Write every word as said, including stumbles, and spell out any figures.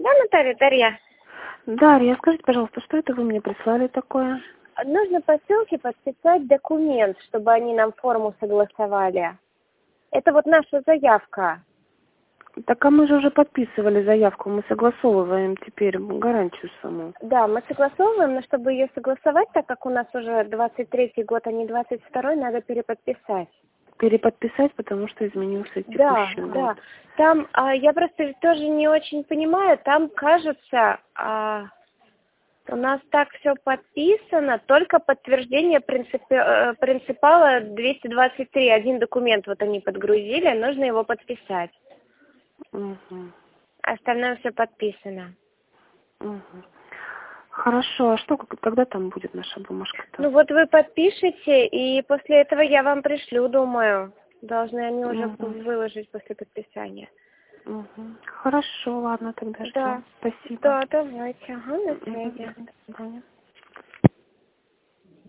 Да, Наталья, Дарья. Дарья, скажите, пожалуйста, что это вы мне прислали такое? Нужно по ссылке подписать документ, чтобы они нам форму согласовали. Это вот наша заявка. Так а мы же уже подписывали заявку, мы согласовываем теперь гарантию саму. Да, мы согласовываем, но чтобы ее согласовать, так как у нас уже двадцать третий год, а не двадцать второй, надо переподписать. Переподписать, потому что изменился текущий Да, год. да. Там, а, я просто тоже не очень понимаю, там, кажется, а, у нас так все подписано, только подтверждение принципи, э, принципала двести двадцать три, один документ вот они подгрузили, нужно его подписать. Угу. Остальное все подписано. Угу. Хорошо, а что, когда там будет наша бумажка-то? Ну вот вы подпишите, и после этого я вам пришлю, думаю. Должны они уже Угу. выложить после подписания. Угу. Хорошо, ладно, тогда Да, ждем. Спасибо. да, давайте. Ага, на связи. Угу. До свидания.